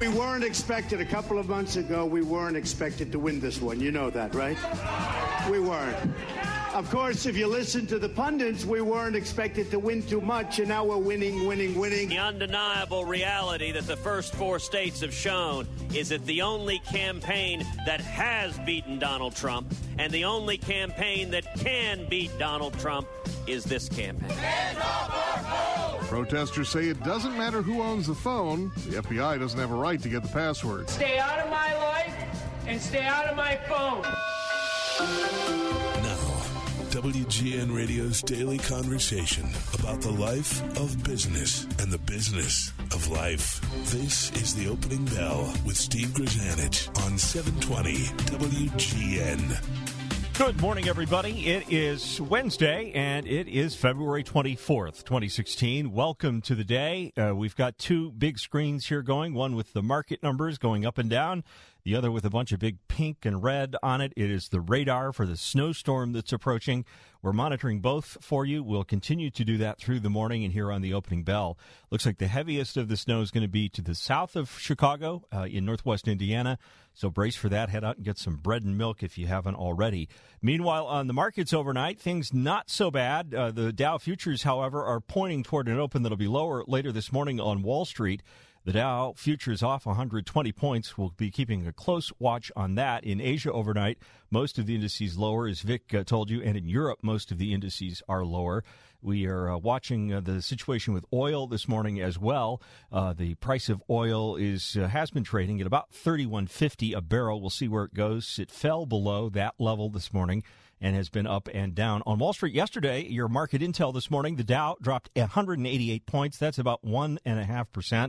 We weren't expected a couple of months ago. We weren't expected to win this one. You know that, right? We weren't. Of course, if you listen to the pundits, we weren't expected to win too much, and now we're winning. The undeniable reality that the first four states have shown is that the only campaign that has beaten Donald Trump and the only campaign that can beat Donald Trump is this campaign. Protesters say it doesn't matter who owns the phone. The FBI doesn't have a right to get the password. Stay out of my life and stay out of my phone. Now, WGN Radio's daily conversation about the life of business and the business of life. This is The Opening Bell with Steve Grzanich on 720 WGN. Good morning, everybody. It is Wednesday, and it is February 24th, 2016. Welcome to the day. We've got two big screens here going, one with the market numbers going up and down, the other with a bunch of big pink and red on it. It is the radar for the snowstorm that's approaching. We're monitoring both for you. We'll continue to do that through the morning and here on the Opening Bell. Looks like the heaviest of the snow is going to be to the south of Chicago in northwest Indiana. So brace for that. Head out and get some bread and milk if you haven't already. Meanwhile, on the markets overnight, things not so bad. The Dow futures, however, are pointing toward an open that'll be lower later this morning on Wall Street. The Dow futures off 120 points. We'll be keeping a close watch on that. In Asia overnight, most of the indices lower, as Vic told you, and in Europe, most of the indices are lower. We are watching the situation with oil this morning as well. The price of oil has been trading at about $31.50 a barrel. We'll see where it goes. It fell below that level this morning and has been up and down. On Wall Street yesterday, your market intel this morning, the Dow dropped 188 points. That's about 1.5%.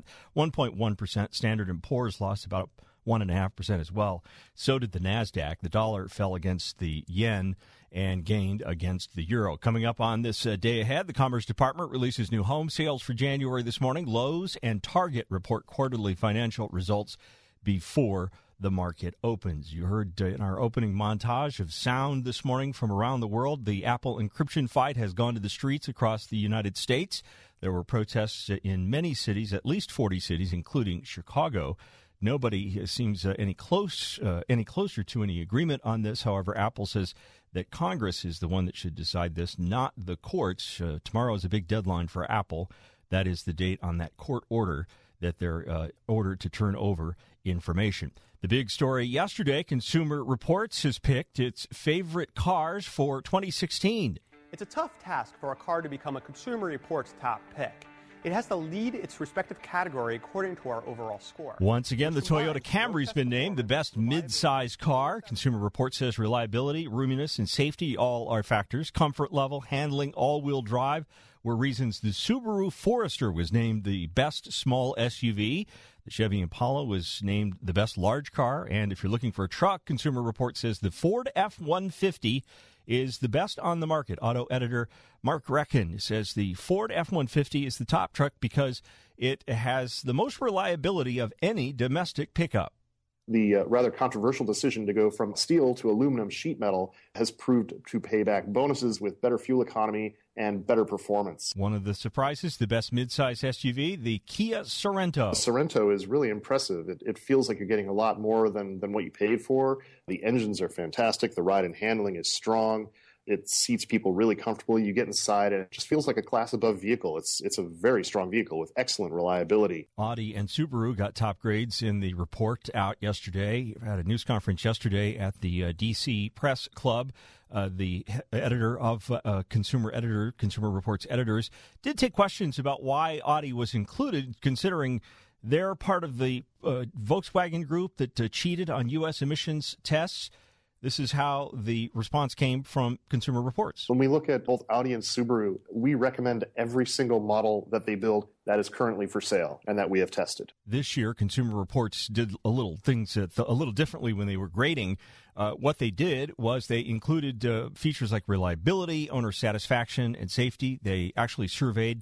1.1%. Standard & Poor's lost about 1.5% as well. So did the NASDAQ. The dollar fell against the yen and gained against the euro. Coming up on this day ahead, the Commerce Department releases new home sales for January this morning. Lowe's and Target report quarterly financial results before the market opens. You heard in our opening montage of sound this morning from around the world, the Apple encryption fight has gone to the streets across the United States. There were protests in many cities, at least 40 cities, including Chicago. Nobody seems any closer to any agreement on this. However, Apple says that Congress is the one that should decide this, not the courts. Tomorrow is a big deadline for Apple. That is the date on that court order that they're ordered to turn over information. The big story yesterday, Consumer Reports has picked its favorite cars for 2016. It's a tough task for a car to become a Consumer Reports top pick. It has to lead its respective category according to our overall score. Once again, the Toyota Camry's been named the best mid-size car. Consumer Reports says reliability, roominess, and safety all are factors. Comfort level, handling, all-wheel drive were reasons. The Subaru Forester was named the best small SUV. The Chevy Impala was named the best large car. And if you're looking for a truck, Consumer Reports says the Ford F-150 is the best on the market. Auto editor Mark Reckon says the Ford F-150 is the top truck because it has the most reliability of any domestic pickup. The rather controversial decision to go from steel to aluminum sheet metal has proved to pay back bonuses with better fuel economy and better performance. One of the surprises, the best midsize SUV, the Kia Sorento. The Sorento is really impressive. It feels like you're getting a lot more than what you paid for. The engines are fantastic. The ride and handling is strong. It seats people really comfortably. You get inside, and it just feels like a class above vehicle. It's a very strong vehicle with excellent reliability. Audi and Subaru got top grades in the report out yesterday. I had a news conference yesterday at the D.C. Press Club. The editor of Consumer Reports editors did take questions about why Audi was included, considering they're part of the Volkswagen group that cheated on U.S. emissions tests. This is how the response came from Consumer Reports. When we look at both Audi and Subaru, we recommend every single model that they build that is currently for sale and that we have tested. This year, Consumer Reports did a little differently when they were grading. What they did was they included features like reliability, owner satisfaction, and safety. They actually surveyed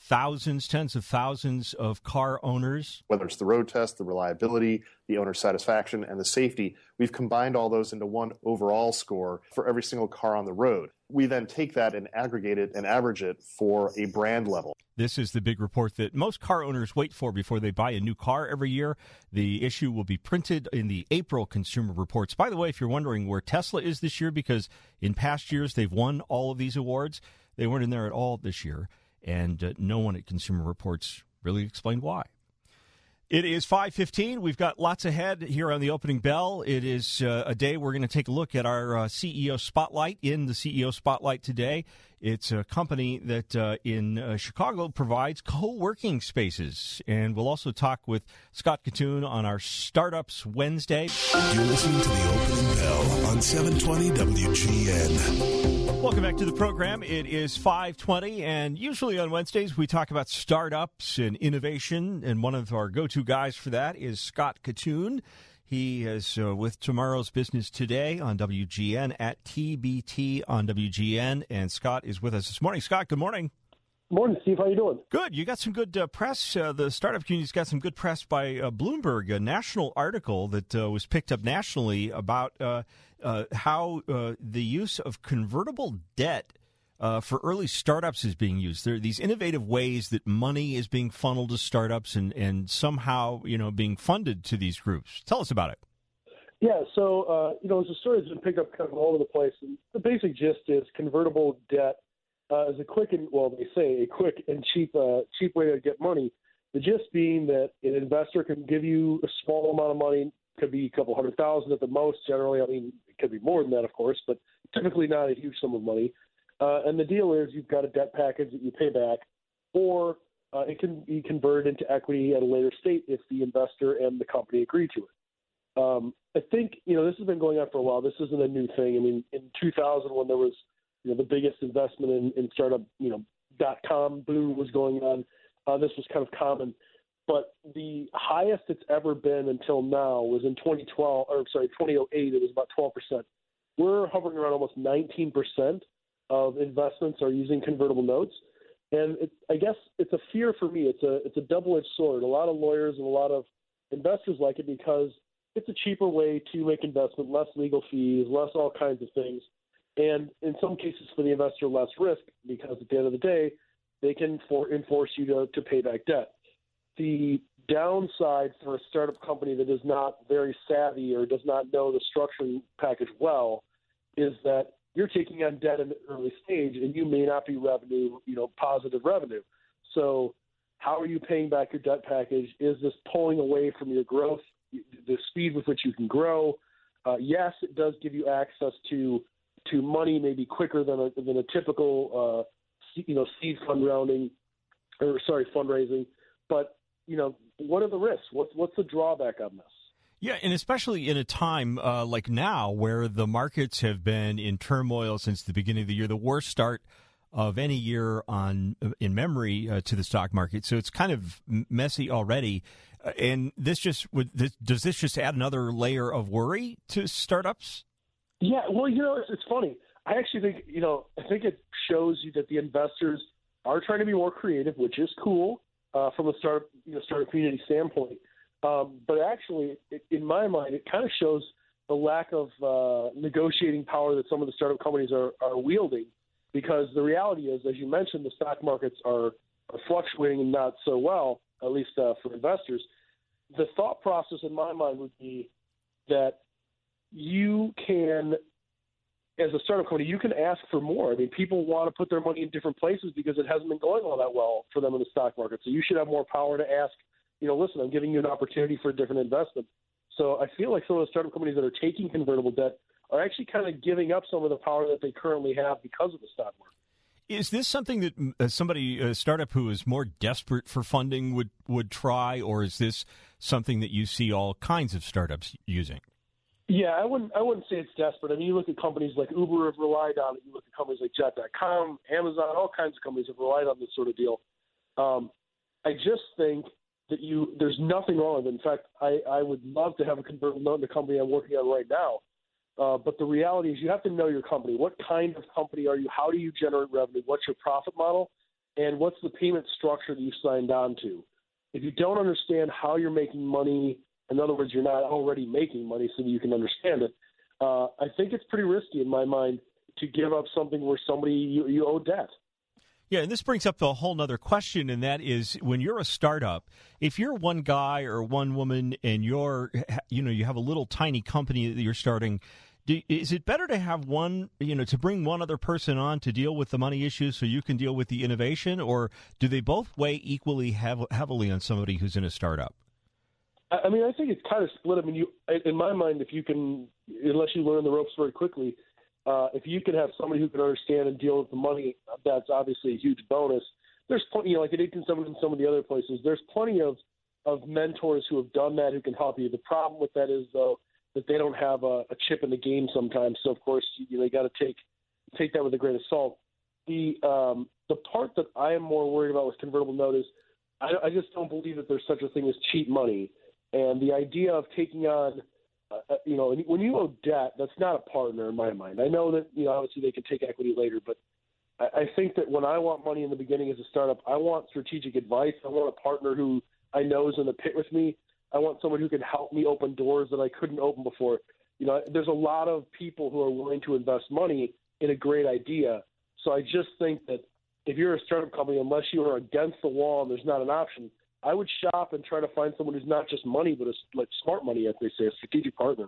tens of thousands of car owners. Whether it's the road test, the reliability, the owner satisfaction, and the safety, we've combined all those into one overall score for every single car on the road. We then take that and aggregate it and average it for a brand level. This is the big report that most car owners wait for before they buy a new car every year. The issue will be printed in the April Consumer Reports. By the way, if you're wondering where Tesla is this year, because in past years they've won all of these awards, they weren't in there at all this year, and no one at Consumer Reports really explained why. It is 5:15. We've got lots ahead here on the opening bell. It is a day we're going to take a look at our CEO Spotlight. In the CEO Spotlight today, it's a company that in Chicago provides co-working spaces. And we'll also talk with Scott Kitun on our Startups Wednesday. You're listening to the opening bell on 720 WGN. Welcome back to the program. It is 5:20, and usually on Wednesdays we talk about startups and innovation, and one of our go-to guys for that is Scott Kitun. He is with Tomorrow's Business Today on WGN, at TBT on WGN, and Scott is with us this morning. Scott, good morning. Morning, Steve. How you doing? Good. You got some good press. The startup community's got some good press by Bloomberg, a national article that was picked up nationally about how the use of convertible debt for early startups is being used. There are these innovative ways that money is being funneled to startups and somehow, being funded to these groups. Tell us about it. Yeah, so, it's a story that's been picked up kind of all over the place. And the basic gist is convertible debt is a quick and cheap way to get money. The gist being that an investor can give you a small amount of money, could be a couple $100,000 at the most. Generally, it could be more than that, of course, but typically not a huge sum of money. And the deal is you've got a debt package that you pay back, or it can be converted into equity at a later state if the investor and the company agree to it. I think, this has been going on for a while. This isn't a new thing. In 2000, when there was the biggest investment in startup, .com boom was going on, this was kind of common. But the highest it's ever been until now was in 2008. It was about 12%. We're hovering around almost 19% of investments are using convertible notes. And I guess it's a fear for me. It's a double-edged sword. A lot of lawyers and a lot of investors like it because it's a cheaper way to make investment, less legal fees, less all kinds of things. And in some cases for the investor, less risk because at the end of the day, they can enforce you to pay back debt. The downside for a startup company that is not very savvy or does not know the structuring package well is that you're taking on debt in the early stage and you may not be positive revenue. So how are you paying back your debt package? Is this pulling away from your growth, the speed with which you can grow? Yes, it does give you access to money maybe quicker than a typical seed fundraising. But what are the risks? What's the drawback on this? Yeah, and especially in a time like now where the markets have been in turmoil since the beginning of the year, the worst start of any year in memory to the stock market. So it's kind of messy already. And does this just add another layer of worry to startups? Yeah, well, it's funny. I actually think, I think it shows you that the investors are trying to be more creative, which is cool from a startup community standpoint. But actually, in my mind, it kind of shows the lack of negotiating power that some of the startup companies are wielding, because the reality is, as you mentioned, the stock markets are fluctuating and not so well, at least for investors. The thought process in my mind would be that you can, as a startup company, you can ask for more. People want to put their money in different places because it hasn't been going all that well for them in the stock market. So you should have more power to ask, listen, I'm giving you an opportunity for a different investment. So I feel like some of the startup companies that are taking convertible debt are actually kind of giving up some of the power that they currently have because of the stock market. Is this something that a startup who is more desperate for funding would try, or is this something that you see all kinds of startups using? Yeah, I wouldn't say it's desperate. You look at companies like Uber have relied on it. You look at companies like Jet.com, Amazon, all kinds of companies have relied on this sort of deal. I just think that there's nothing wrong with it. In fact, I would love to have a convertible note in the company I'm working on right now. But the reality is you have to know your company. What kind of company are you? How do you generate revenue? What's your profit model? And what's the payment structure that you signed on to? If you don't understand how you're making money, in other words, you're not already making money so that you can understand it, I think it's pretty risky in my mind to give up something where somebody you owe debt. Yeah, and this brings up the whole other question, and that is when you're a startup, if you're one guy or one woman and you have a little tiny company that you're starting, is it better to have one, to bring one other person on to deal with the money issues so you can deal with the innovation, or do they both weigh equally heavily on somebody who's in a startup? I mean, I think it's kind of split. I mean, in my mind, if you can, unless you learn the ropes very quickly, if you can have somebody who can understand and deal with the money, that's obviously a huge bonus. There's plenty, like at 18-7 and some of the other places, there's plenty of mentors who have done that who can help you. The problem with that is, though, that they don't have a chip in the game sometimes. So, of course, they got to take that with a grain of salt. The part that I am more worried about with convertible note is I just don't believe that there's such a thing as cheap money. And the idea of taking on, when you owe debt, that's not a partner in my mind. I know that, obviously they can take equity later, but I think that when I want money in the beginning as a startup, I want strategic advice. I want a partner who I know is in the pit with me. I want someone who can help me open doors that I couldn't open before. There's a lot of people who are willing to invest money in a great idea. So I just think that if you're a startup company, unless you are against the wall and there's not an option, I would shop and try to find someone who's not just money, but like smart money, as they say, a strategic partner.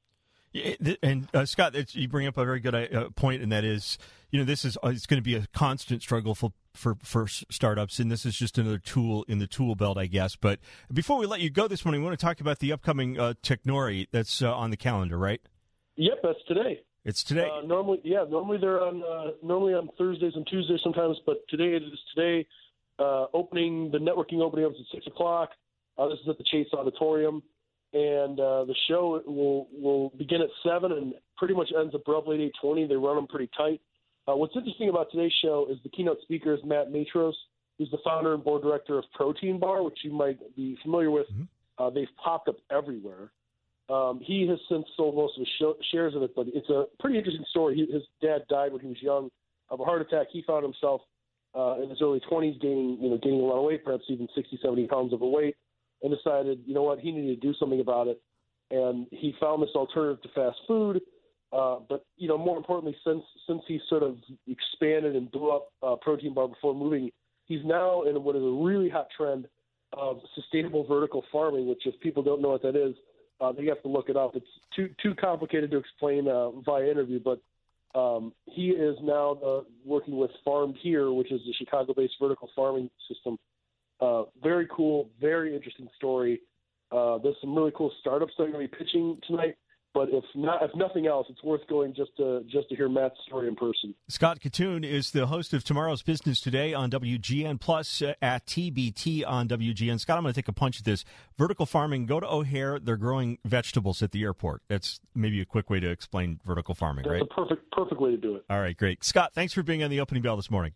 And Scott, you bring up a very good point, and that is, it's going to be a constant struggle for startups, and this is just another tool in the tool belt, I guess. But before we let you go this morning, we want to talk about the upcoming Technori that's on the calendar, right? Yep, that's today. It's today. Normally they're on Thursdays and Tuesdays sometimes, but today it is today. The networking opening up at 6:00. This is at the Chase Auditorium. And the show will begin at 7 and pretty much ends abruptly at 8:20. They run them pretty tight. What's interesting about today's show is the keynote speaker is Matt Matros, who's the founder and board director of Protein Bar, which you might be familiar with. Mm-hmm. They've popped up everywhere. He has since sold most of his shares of it, but it's a pretty interesting story. His dad died when he was young of a heart attack. He found himself in his early 20s gaining a lot of weight, perhaps even 60, 70 pounds overweight. And decided, he needed to do something about it. And he found this alternative to fast food. But, more importantly, since he sort of expanded and blew up Protein Bar before moving, he's now in what is a really hot trend of sustainable vertical farming, which if people don't know what that is, they have to look it up. It's too complicated to explain via interview, but he is now working with Farmed Here, which is a Chicago-based vertical farming system. Very cool, very interesting story. There's some really cool startups that are going to be pitching tonight. But if nothing else, it's worth going just to hear Matt's story in person. Scott Kitun is the host of Tomorrow's Business Today on WGN Plus at TBT on WGN. Scott, I'm going to take a punch at this. Vertical farming. Go to O'Hare. They're growing vegetables at the airport. That's maybe a quick way to explain vertical farming, right? That's a perfect way to do it. All right, great. Scott, thanks for being on the opening bell this morning.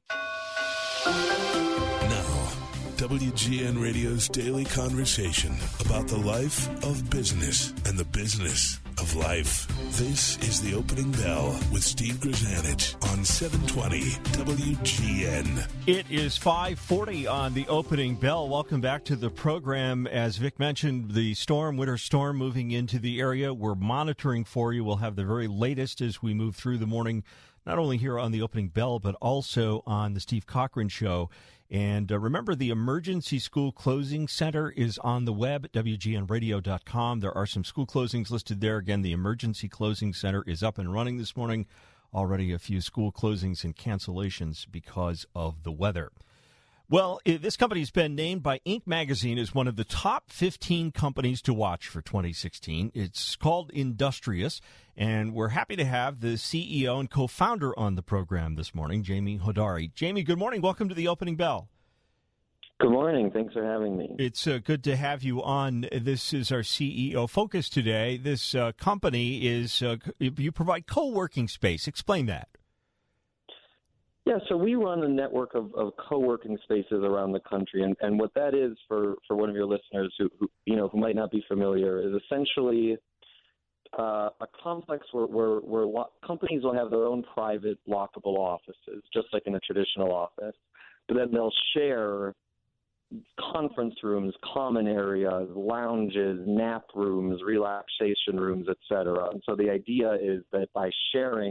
WGN Radio's daily conversation about the life of business and the business of life. This is the opening bell with Steve Grzanich on 720 WGN. It is 5:40 on the opening bell. Welcome back to the program. As Vic mentioned, the winter storm moving into the area. We're monitoring for you. We'll have the very latest as we move through the morning, not only here on the opening bell, but also on the Steve Cochran Show. And remember, the Emergency School Closing Center is on the web at WGNradio.com. There are some school closings listed there. Again, the Emergency Closing Center is up and running this morning. Already a few school closings and cancellations because of the weather. Well, this company's been named by Inc. magazine as one of the top 15 companies to watch for 2016. It's called Industrious, and we're happy to have the CEO and co-founder on the program this morning, Jamie Hodari. Jamie, good morning. Welcome to the opening bell. Good morning. Thanks for having me. It's good to have you on. This is our CEO focus today. This company is, you provide co-working space. Explain that. Yeah, so we run a network of co-working spaces around the country, and what that is for one of your listeners who might not be familiar is essentially a complex where companies will have their own private lockable offices, just like in a traditional office, but then they'll share conference rooms, common areas, lounges, nap rooms, relaxation rooms, etc. And so the idea is that by sharing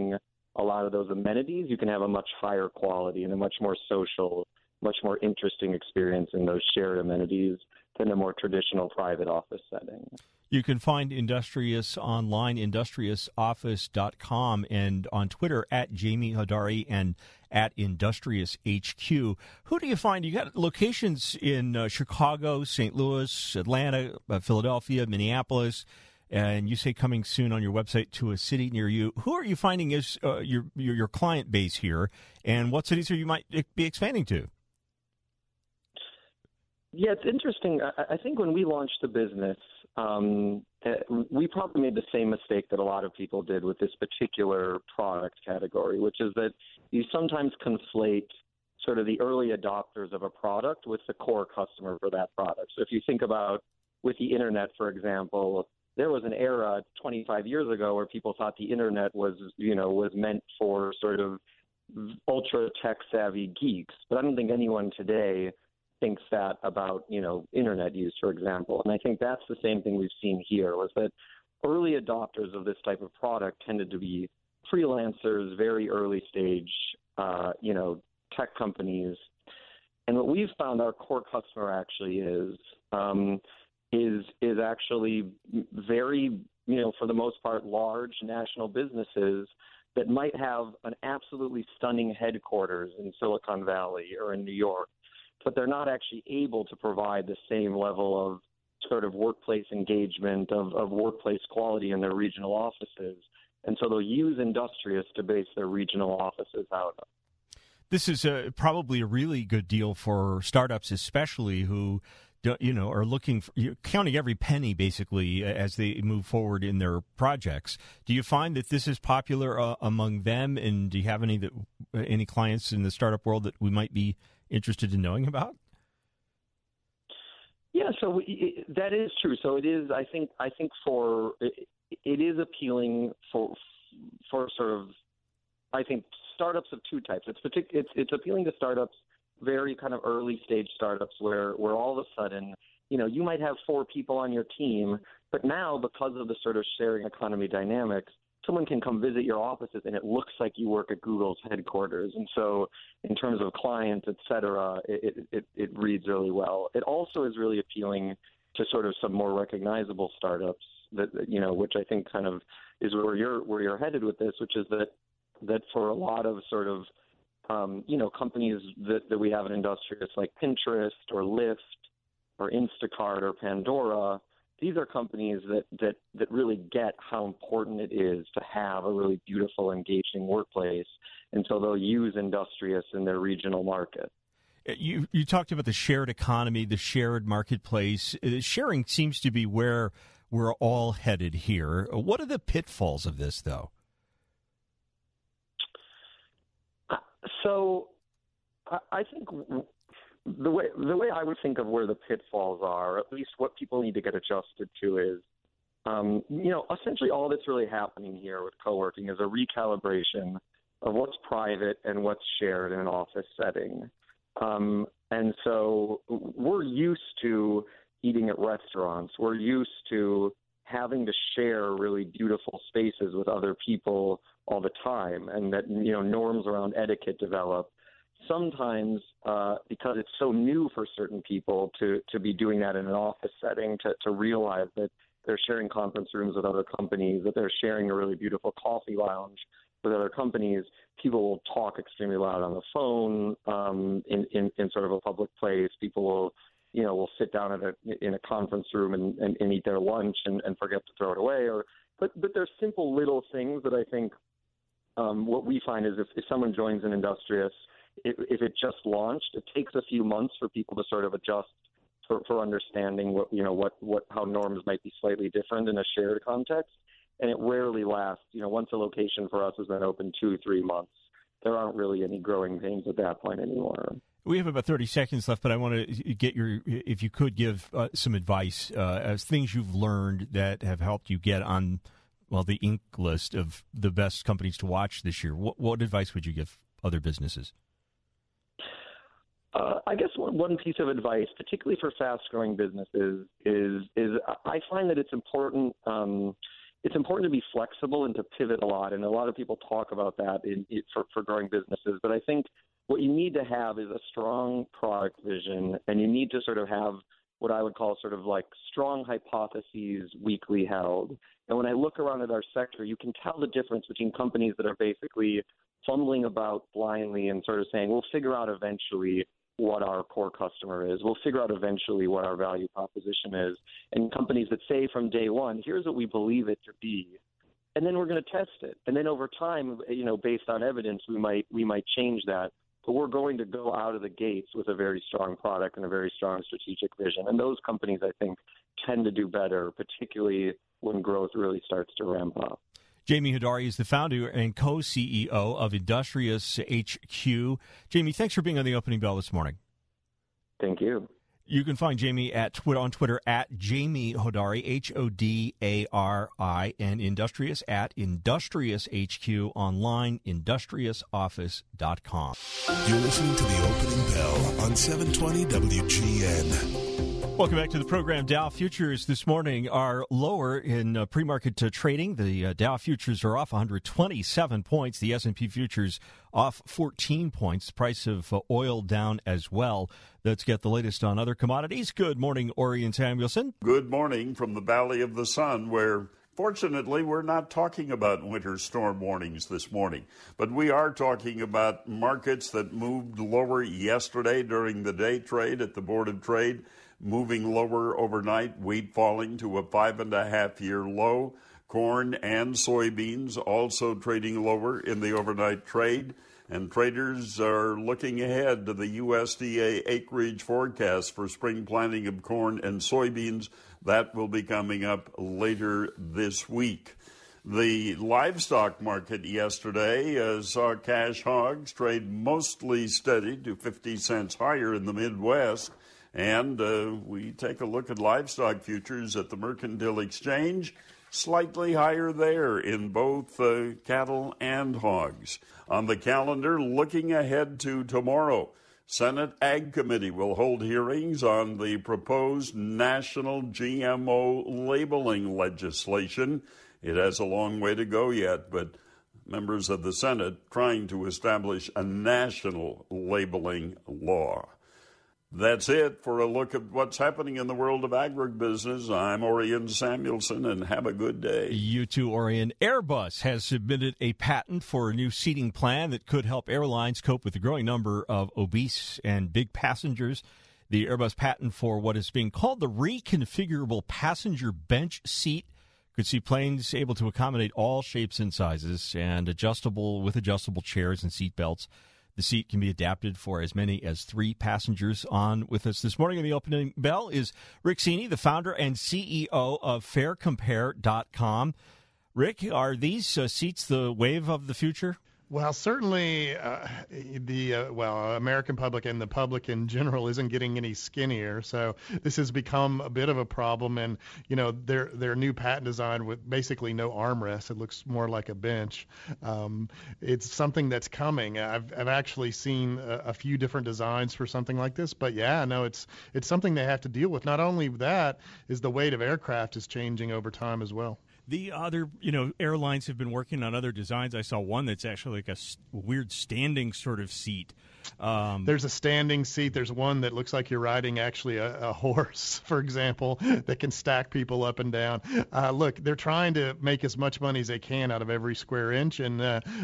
a lot of those amenities, you can have a much higher quality and a much more social, much more interesting experience in those shared amenities than a more traditional private office setting. You can find Industrious online, industriousoffice.com, and on Twitter at Jamie Hodari and at IndustriousHQ. Who do you find? You got locations in Chicago, St. Louis, Atlanta, Philadelphia, Minneapolis, and you say coming soon on your website to a city near you. Who are you finding is your client base here, and what cities are you might be expanding to? Yeah, it's interesting. I think when we launched the business, we probably made the same mistake that a lot of people did with this particular product category, which is that you sometimes conflate sort of the early adopters of a product with the core customer for that product. So if you think about with the internet, for example, there was an era 25 years ago where people thought the internet was meant for sort of ultra tech savvy geeks. But I don't think anyone today thinks that about, internet use, for example. And I think that's the same thing we've seen here, was that early adopters of this type of product tended to be freelancers, very early stage, tech companies. And what we've found our core customer actually is actually very, for the most part, large national businesses that might have an absolutely stunning headquarters in Silicon Valley or in New York, but they're not actually able to provide the same level of sort of workplace engagement, of workplace quality in their regional offices. And so they'll use Industrious to base their regional offices out of. This is probably a really good deal for startups, especially who, are looking for, counting every penny basically as they move forward in their projects. Do you find that this is popular among them? And do you have any clients in the startup world that we might be interested in knowing about? Yeah, so that is true. So it is. I think it is appealing for sort of, I think, startups of two types. It's appealing to startups, very kind of early stage startups where all of a sudden, you might have 4 people on your team, but now because of the sort of sharing economy dynamics, someone can come visit your offices and it looks like you work at Google's headquarters. And so in terms of clients, et cetera, it reads really well. It also is really appealing to sort of some more recognizable startups that, which I think kind of is where you're headed with this, which is that for a lot of sort of, companies that we have in Industrious like Pinterest or Lyft or Instacart or Pandora, these are companies that really get how important it is to have a really beautiful, engaging workplace. And so they'll use Industrious in their regional market. You talked about the shared economy, the shared marketplace. Sharing seems to be where we're all headed here. What are the pitfalls of this, though? So I think the way I would think of where the pitfalls are, at least what people need to get adjusted to is, essentially all that's really happening here with co-working is a recalibration of what's private and what's shared in an office setting. And so we're used to eating at restaurants. We're used to having to share really beautiful spaces with other people all the time, and that, norms around etiquette develop. Sometimes because it's so new for certain people to be doing that in an office setting, to realize that they're sharing conference rooms with other companies, that they're sharing a really beautiful coffee lounge with other companies, people will talk extremely loud on the phone in sort of a public place. People will sit down in a conference room and eat their lunch and forget to throw it away. But there's simple little things that I think what we find is if someone joins an Industrious, if it just launched, it takes a few months for people to sort of adjust for understanding how norms might be slightly different in a shared context. And it rarely lasts. Once a location for us has been open 2-3 months, there aren't really any growing pains at that point anymore. We have about 30 seconds left, but I want to get if you could give some advice as things you've learned that have helped you get on, the Inc. list of the best companies to watch this year. What advice would you give other businesses? I guess one piece of advice, particularly for fast-growing businesses, is I find that it's important it's important to be flexible and to pivot a lot. And a lot of people talk about that for growing businesses. But I think what you need to have is a strong product vision, and you need to sort of have what I would call sort of like strong hypotheses weakly held. And when I look around at our sector, you can tell the difference between companies that are basically fumbling about blindly and sort of saying, we'll figure out eventually what our core customer is. We'll figure out eventually what our value proposition is. And companies that say from day one, here's what we believe it to be, and then we're going to test it. And then over time, based on evidence, we might change that. But we're going to go out of the gates with a very strong product and a very strong strategic vision. And those companies, I think, tend to do better, particularly when growth really starts to ramp up. Jamie Hodari is the founder and co-CEO of Industrious HQ. Jamie, thanks for being on the Opening Bell this morning. Thank you. You can find Jamie on Twitter at Jamie Hodari, Hodari, and Industrious at Industrious HQ, online, industriousoffice.com. You're listening to the Opening Bell on 720 WGN. Welcome back to the program. Dow futures this morning are lower in pre-market trading. The Dow futures are off 127 points. The S&P futures off 14 points. The price of oil down as well. Let's get the latest on other commodities. Good morning, Orion Samuelson. Good morning from the Valley of the Sun, where fortunately we're not talking about winter storm warnings this morning, but we are talking about markets that moved lower yesterday during the day trade at the Board of Trade. Moving lower overnight, wheat falling to a 5.5-year low. Corn and soybeans also trading lower in the overnight trade. And traders are looking ahead to the USDA acreage forecast for spring planting of corn and soybeans. That will be coming up later this week. The livestock market yesterday saw cash hogs trade mostly steady to 50 cents higher in the Midwest. And we take a look at livestock futures at the Mercantile Exchange, slightly higher there in both cattle and hogs. On the calendar, looking ahead to tomorrow, Senate Ag Committee will hold hearings on the proposed national GMO labeling legislation. It has a long way to go yet, but members of the Senate trying to establish a national labeling law. That's it for a look at what's happening in the world of agribusiness. I'm Orion Samuelson, and have a good day. You too, Orion. Airbus has submitted a patent for a new seating plan that could help airlines cope with the growing number of obese and big passengers. The Airbus patent for what is being called the reconfigurable passenger bench seat could see planes able to accommodate all shapes and sizes and adjustable chairs and seat belts. The seat can be adapted for as many as 3 passengers. On with us this morning on the Opening Bell is Rick Cini, the founder and CEO of FairCompare.com. Rick, are these seats the wave of the future? Well, certainly the American public and the public in general isn't getting any skinnier. So this has become a bit of a problem. And, their new patent design with basically no armrest, it looks more like a bench. It's something that's coming. I've actually seen a few different designs for something like this. But, it's something they have to deal with. Not only that is the weight of aircraft is changing over time as well. The other, airlines have been working on other designs. I saw one that's actually like a weird standing sort of seat. There's a standing seat. There's one that looks like you're riding actually a horse, for example, that can stack people up and down. Look, they're trying to make as much money as they can out of every square inch. And,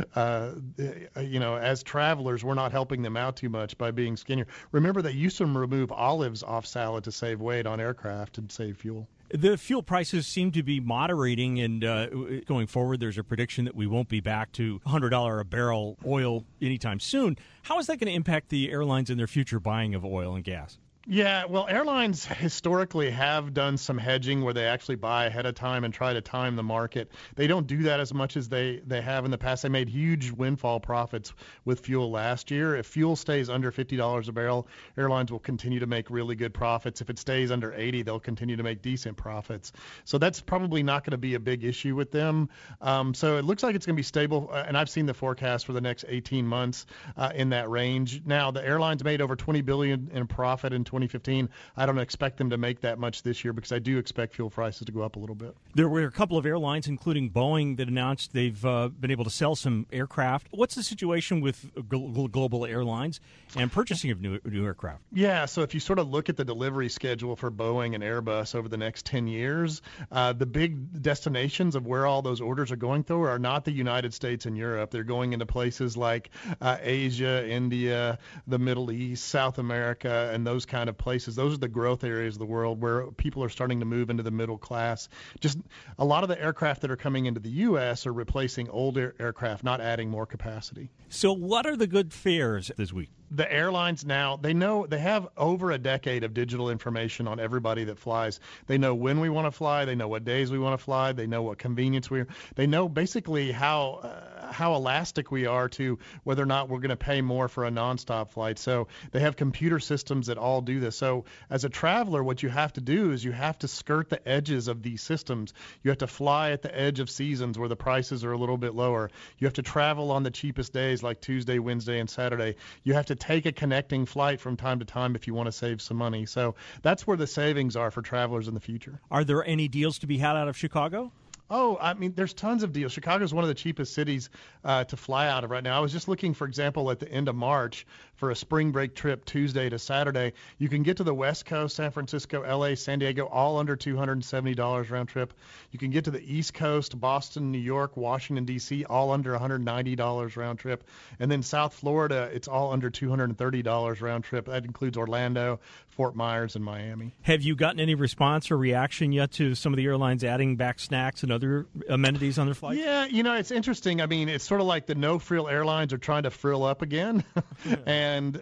as travelers, we're not helping them out too much by being skinnier. Remember, they used to remove olives off salad to save weight on aircraft and save fuel. The fuel prices seem to be moderating, and going forward, there's a prediction that we won't be back to $100 a barrel oil anytime soon. How is that going to impact the airlines in their future buying of oil and gas? Yeah, well, airlines historically have done some hedging where they actually buy ahead of time and try to time the market. They don't do that as much as they have in the past. They made huge windfall profits with fuel last year. If fuel stays under $50 a barrel, airlines will continue to make really good profits. If it stays under $80, they'll continue to make decent profits. So that's probably not going to be a big issue with them. So it looks like it's going to be stable, and I've seen the forecast for the next 18 months in that range. Now, the airlines made over $20 billion in profit in 2015. I don't expect them to make that much this year because I do expect fuel prices to go up a little bit. There were a couple of airlines, including Boeing, that announced they've been able to sell some aircraft. What's the situation with global airlines and purchasing of new aircraft? Yeah, so if you sort of look at the delivery schedule for Boeing and Airbus over the next 10 years, the big destinations of where all those orders are going through are not the United States and Europe. They're going into places like Asia, India, the Middle East, South America, and those kind of places. Those are the growth areas of the world where people are starting to move into the middle class. Just a lot of the aircraft that are coming into the U.S. are replacing older aircraft, not adding more capacity. So what are the good fares this week? The airlines now, they have over a decade of digital information on everybody that flies. They know when we want to fly. They know what days we want to fly. They know what convenience they know basically how elastic we are to whether or not we're going to pay more for a nonstop flight. So they have computer systems that all do this. So as a traveler, what you have to do is you have to skirt the edges of these systems. You have to fly at the edge of seasons where the prices are a little bit lower. You have to travel on the cheapest days like Tuesday, Wednesday, and Saturday. You have to take a connecting flight from time to time if you want to save some money. So that's where the savings are for travelers in the future. Are there any deals to be had out of Chicago? Oh, I mean, there's tons of deals. Chicago is one of the cheapest cities to fly out of right now. I was just looking, for example, at the end of March for a spring break trip Tuesday to Saturday. You can get to the West Coast, San Francisco, L.A., San Diego, all under $270 round trip. You can get to the East Coast, Boston, New York, Washington, D.C., all under $190 round trip. And then South Florida, it's all under $230 round trip. That includes Orlando, Fort Myers, and Miami. Have you gotten any response or reaction yet to some of the airlines adding back snacks and other amenities on their flights? Yeah, it's interesting. I mean, it's sort of like the no-frill airlines are trying to frill up again. And,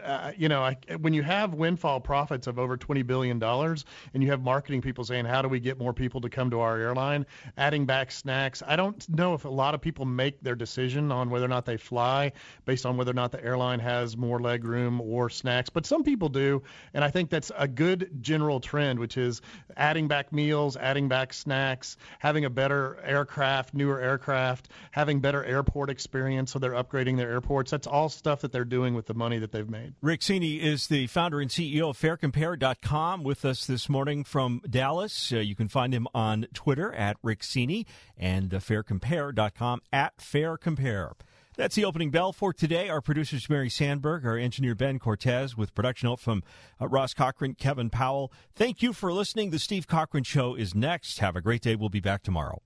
when you have windfall profits of over $20 billion and you have marketing people saying, how do we get more people to come to our airline, adding back snacks, I don't know if a lot of people make their decision on whether or not they fly based on whether or not the airline has more leg room or snacks. But some people do, and I think that's a good general trend, which is adding back meals, adding back snacks, having a better aircraft, newer aircraft, having better airport experience, so they're upgrading their airports. That's all stuff that they're doing with the money that they've made. Rick Cini is the founder and CEO of FareCompare.com with us this morning from Dallas. You can find him on Twitter at Rick Cini and FareCompare.com at FareCompare. That's the opening bell for today. Our producers, Mary Sandberg, our engineer, Ben Cortez, with production help from Ross Cochran, Kevin Powell. Thank you for listening. The Steve Cochran Show is next. Have a great day. We'll be back tomorrow.